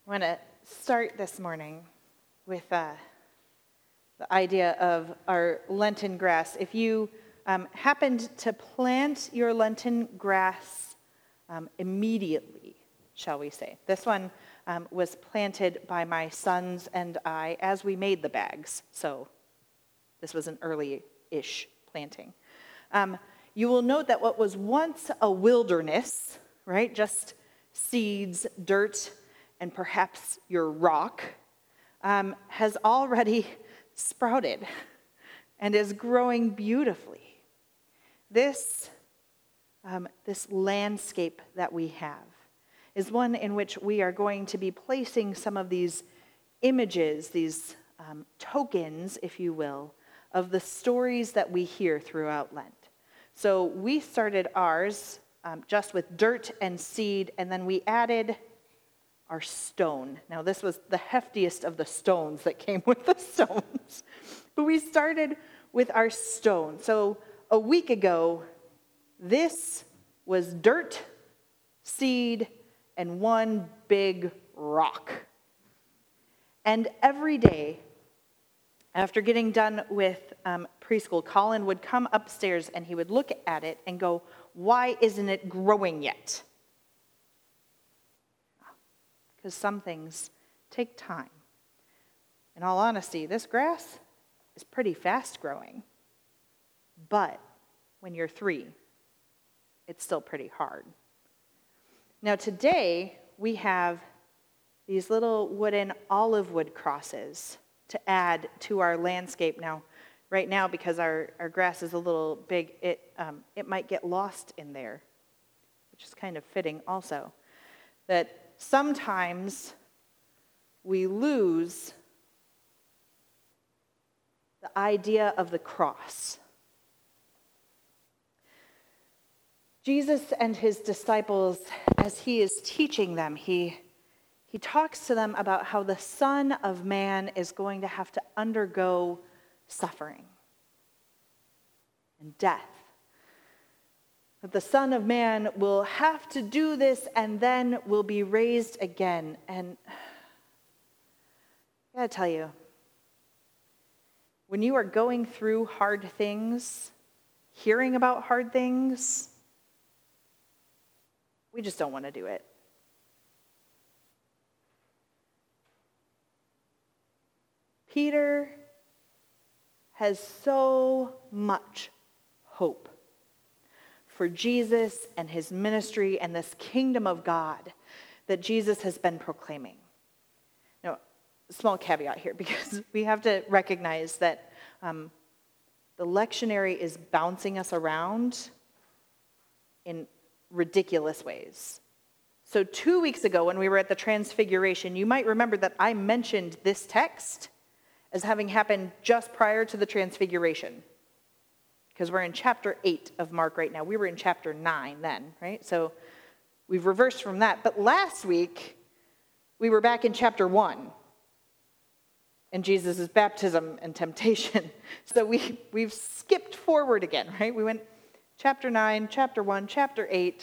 I want to start this morning with the idea of our Lenten grass. If you happened to plant your Lenten grass immediately, shall we say. This one was planted by my sons and I as we made the bags. So this was an early-ish planting. You will note that what was once a wilderness, right, just seeds, dirt, and perhaps your rock, has already sprouted and is growing beautifully. This landscape that we have is one in which we are going to be placing some of these images, these tokens, if you will, of the stories that we hear throughout Lent. So we started ours just with dirt and seed, and then we added our stone. Now, this was the heftiest of the stones that came with the stones. But we started with our stone. So a week ago, this was dirt, seed, and one big rock. And every day, after getting done with preschool, Colin would come upstairs and he would look at it and go, "Why isn't it growing yet?" Because some things take time. In all honesty, this grass is pretty fast growing. But when you're 3, it's still pretty hard. Now today, we have these little wooden olive wood crosses to add to our landscape. Now, right now, because our grass is a little big, it might get lost in there, which is kind of fitting also. That sometimes we lose the idea of the cross. Jesus and his disciples, as he is teaching them, he talks to them about how the Son of Man is going to have to undergo suffering and death. That the Son of Man will have to do this and then will be raised again. And I gotta tell you, when you are going through hard things, hearing about hard things, we just don't want to do it. Peter has so much hope for Jesus and his ministry and this kingdom of God that Jesus has been proclaiming. Now, small caveat here, because we have to recognize that the lectionary is bouncing us around in ridiculous ways. So 2 weeks ago when we were at the Transfiguration, you might remember that I mentioned this text as having happened just prior to the Transfiguration. Because we're in chapter 8 of Mark right now. We were in chapter 9 then, right? So we've reversed from that. But last week, we were back in chapter 1 in Jesus' baptism and temptation. So we've skipped forward again, right? We went chapter 9, chapter 1, chapter 8.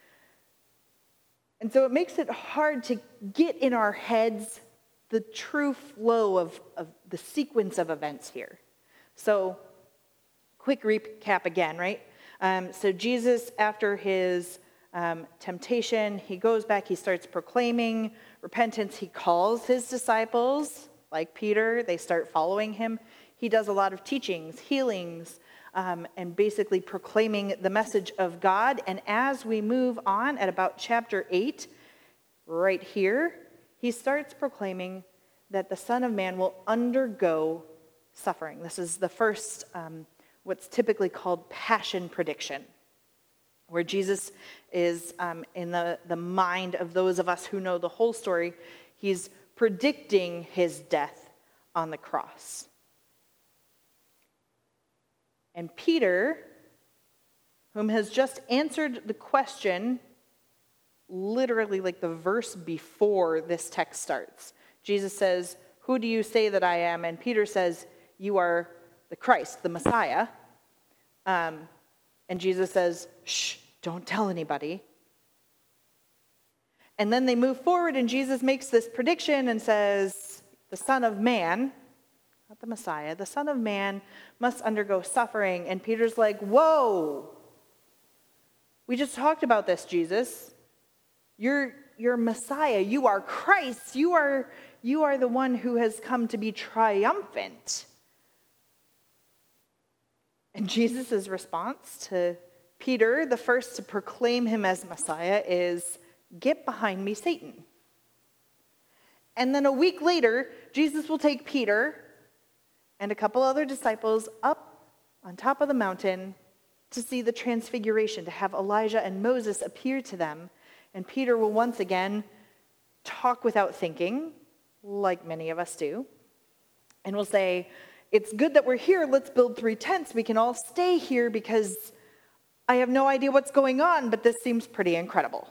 And so it makes it hard to get in our heads the true flow of the sequence of events here. So quick recap again, right? So Jesus, after his temptation, he goes back, he starts proclaiming repentance. He calls his disciples, like Peter, they start following him. He does a lot of teachings, healings, and basically proclaiming the message of God. And as we move on at about chapter 8, right here, he starts proclaiming that the Son of Man will undergo suffering. This is the first what's typically called passion prediction, where Jesus is, in the mind of those of us who know the whole story, he's predicting his death on the cross. And Peter, whom has just answered the question, literally like the verse before this text starts, Jesus says, "Who do you say that I am?" And Peter says, "You are the Christ, the Messiah." And Jesus says, "Shh, don't tell anybody." And then they move forward, and Jesus makes this prediction and says, the Son of Man, not the Messiah, the Son of Man must undergo suffering. And Peter's like, whoa, we just talked about this, Jesus. You're Messiah. You are Christ. You are the one who has come to be triumphant. And Jesus' response to Peter, the first to proclaim him as Messiah, is, "Get behind me, Satan." And then a week later, Jesus will take Peter and a couple other disciples up on top of the mountain to see the transfiguration, to have Elijah and Moses appear to them. And Peter will once again talk without thinking, like many of us do, and will say, "It's good that we're here. Let's build 3 tents. We can all stay here because I have no idea what's going on, but this seems pretty incredible."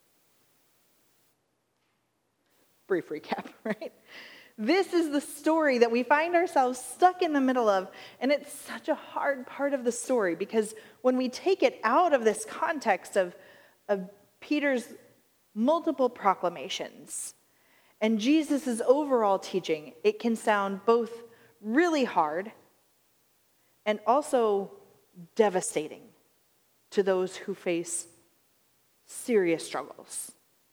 Brief recap, right? This is the story that we find ourselves stuck in the middle of, and it's such a hard part of the story because when we take it out of this context of Peter's multiple proclamations and Jesus' overall teaching, it can sound both really hard and also devastating to those who face serious struggles.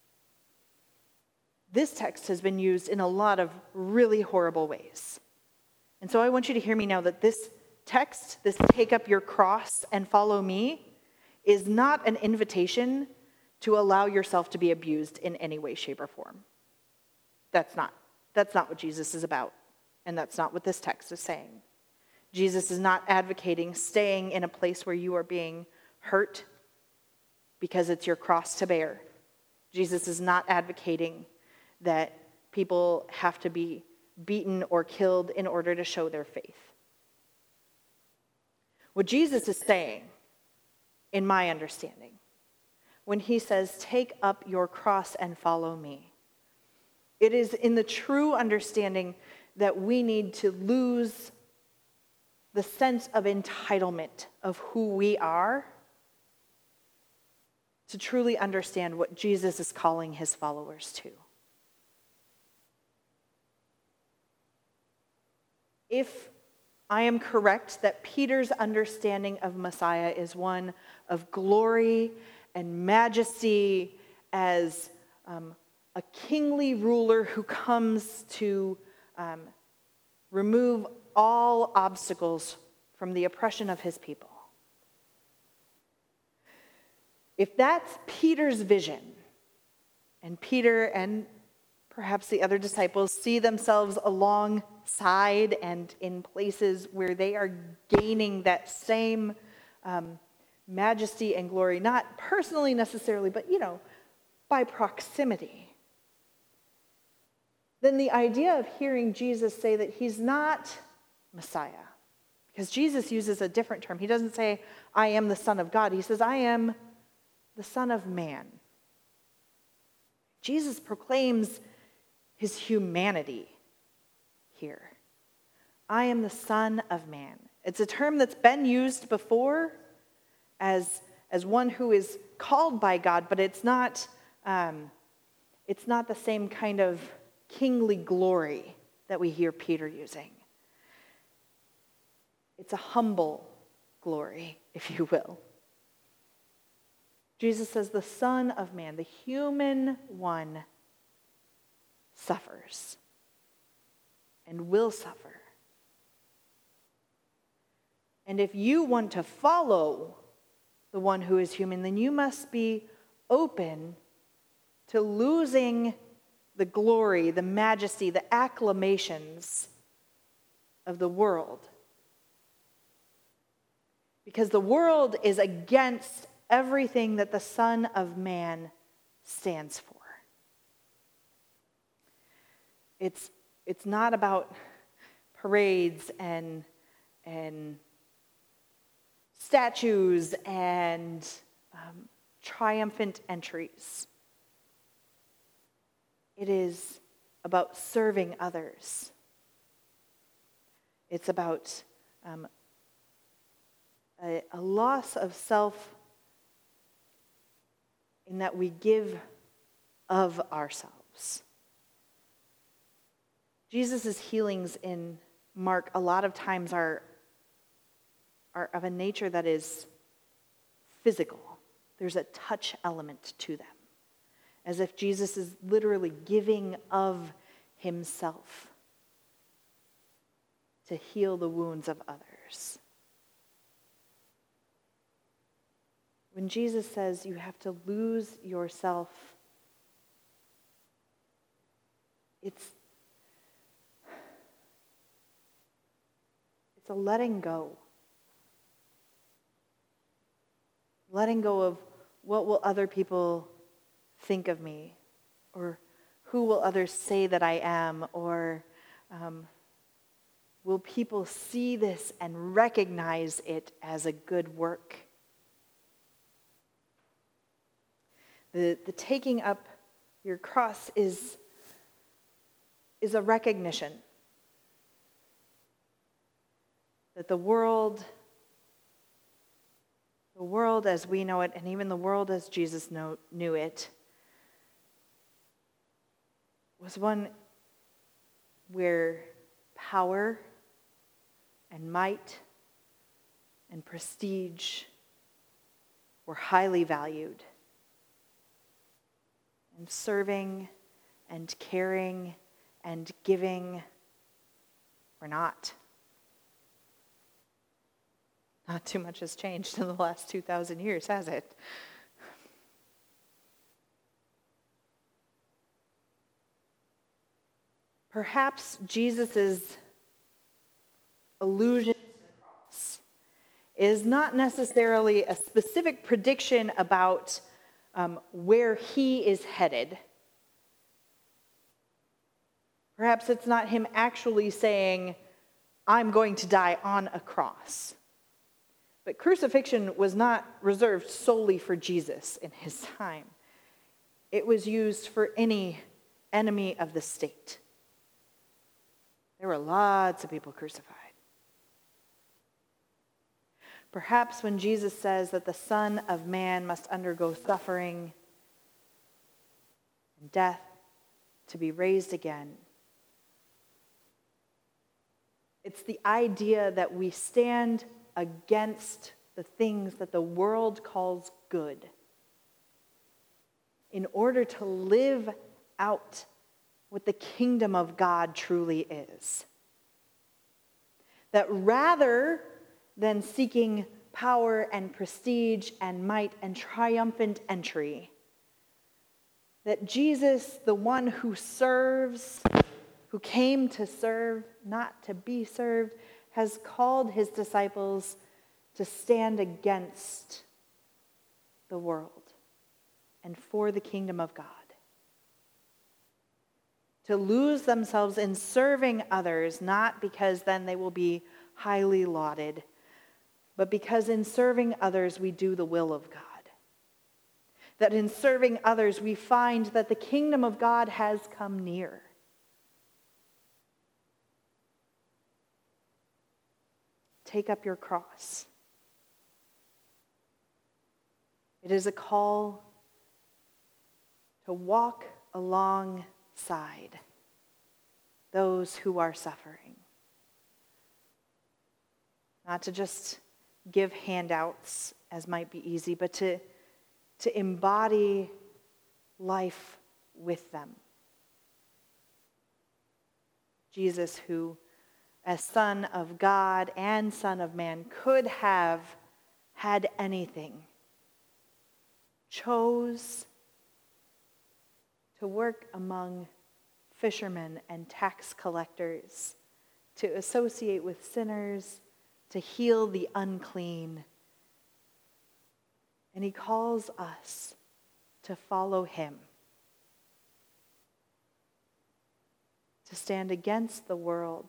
This text has been used in a lot of really horrible ways. And so I want you to hear me now that this text, this "take up your cross and follow me," is not an invitation to allow yourself to be abused in any way, shape, or form. That's not what Jesus is about. And that's not what this text is saying. Jesus is not advocating staying in a place where you are being hurt because it's your cross to bear. Jesus is not advocating that people have to be beaten or killed in order to show their faith. What Jesus is saying, in my understanding, when he says, "Take up your cross and follow me," it is in the true understanding that we need to lose the sense of entitlement of who we are to truly understand what Jesus is calling his followers to. If I am correct that Peter's understanding of Messiah is one of glory and majesty as a kingly ruler who comes to remove all obstacles from the oppression of his people. If that's Peter's vision, and Peter and perhaps the other disciples see themselves alongside and in places where they are gaining that same majesty and glory, not personally necessarily, but, by proximity, then the idea of hearing Jesus say that he's not Messiah, because Jesus uses a different term. He doesn't say, "I am the Son of God." He says, "I am the Son of Man." Jesus proclaims his humanity here. "I am the Son of Man." It's a term that's been used before as one who is called by God, but it's not the same kind of kingly glory that we hear Peter using. It's a humble glory, if you will. Jesus says the Son of Man, the human one, suffers and will suffer. And if you want to follow the one who is human, then you must be open to losing the glory, the majesty, the acclamations of the world. Because the world is against everything that the Son of Man stands for. It's not about parades and statues and triumphant entries. It is about serving others. It's about a loss of self in that we give of ourselves. Jesus' healings in Mark a lot of times are of a nature that is physical. There's a touch element to them, as if Jesus is literally giving of himself to heal the wounds of others. When Jesus says you have to lose yourself, it's a letting go. Letting go of what will other people think of me, or who will others say that I am, or will people see this and recognize it as a good work? The taking up your cross is a recognition that the world as we know it, and even the world as Jesus knew it, was one where power and might and prestige were highly valued, and serving and caring and giving were not. Not too much has changed in the last 2,000 years, has it? Perhaps Jesus' allusion to the cross is not necessarily a specific prediction about where he is headed. Perhaps it's not him actually saying, I'm going to die on a cross. But crucifixion was not reserved solely for Jesus in his time. It was used for any enemy of the state. There were lots of people crucified. Perhaps when Jesus says that the Son of Man must undergo suffering and death to be raised again, it's the idea that we stand against the things that the world calls good in order to live out what the kingdom of God truly is. That rather than seeking power and prestige and might and triumphant entry, that Jesus, the one who serves, who came to serve, not to be served, has called his disciples to stand against the world and for the kingdom of God. To lose themselves in serving others, not because then they will be highly lauded, but because in serving others we do the will of God. That in serving others we find that the kingdom of God has come near. Take up your cross. It is a call to walk alongside those who are suffering. Not to just give handouts, as might be easy, but to embody life with them. Jesus, who as Son of God and Son of Man could have had anything, chose to work among fishermen and tax collectors, to associate with sinners, to heal the unclean. And he calls us to follow him, to stand against the world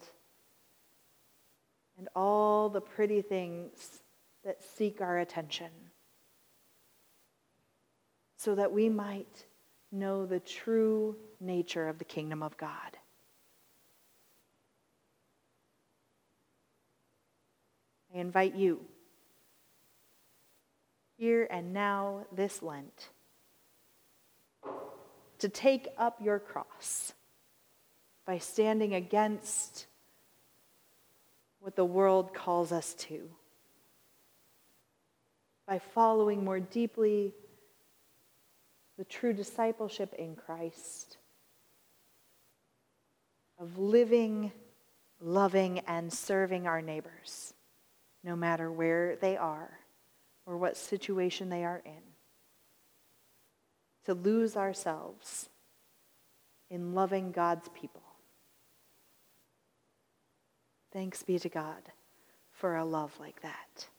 and all the pretty things that seek our attention, so that we might know the true nature of the kingdom of God. I invite you, here and now this Lent, to to take up your cross by standing against what the world calls us to, by following more deeply the true discipleship in Christ, of living, loving, and serving our neighbors, no matter where they are or what situation they are in. To lose ourselves in loving God's people. Thanks be to God for a love like that.